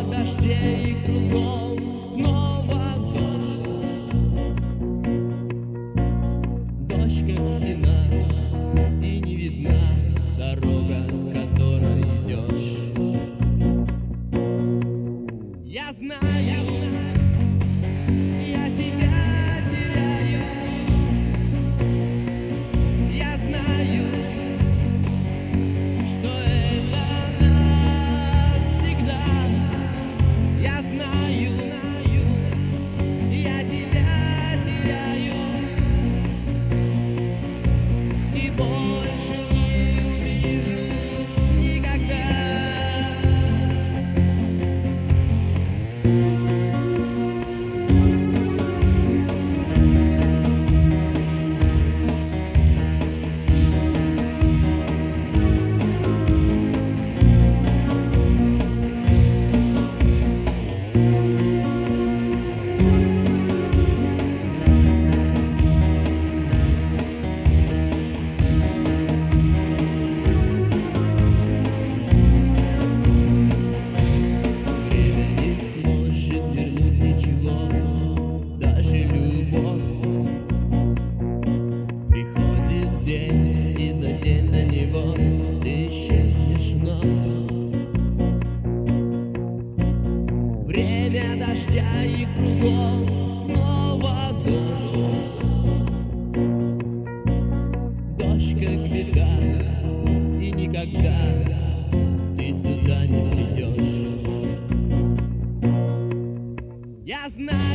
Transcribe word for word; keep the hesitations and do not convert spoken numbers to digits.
дождей кругом снова дождь. Дождь как стена, и не видна дорога, которой идешь. Я знаю, я знаю, я тебя теряю. Я знаю, что это навсегда. Я знаю, знаю, я тебя теряю и больше не увижу никогда. Время дождя и кругом снова дождь. Дождь как беда, и никогда ты сюда не придешь. Я знаю.